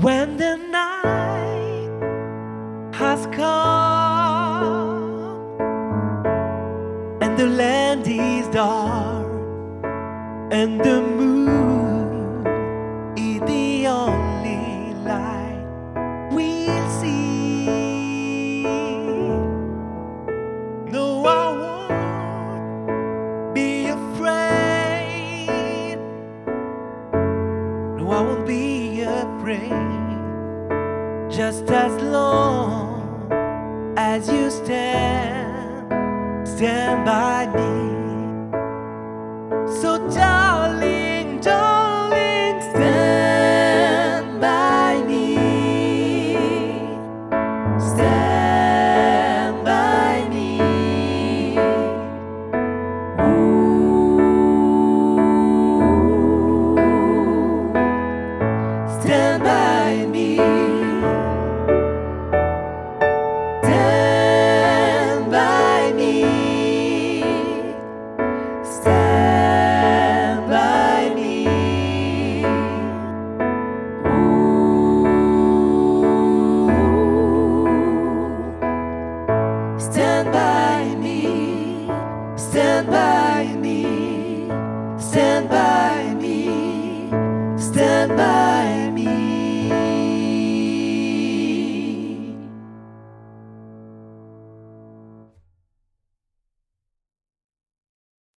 When the night has come and the land is dark and the moon is the only light we'll see. No, I won't be afraid. No, I won't be afraid. Just as long as you stand by me. So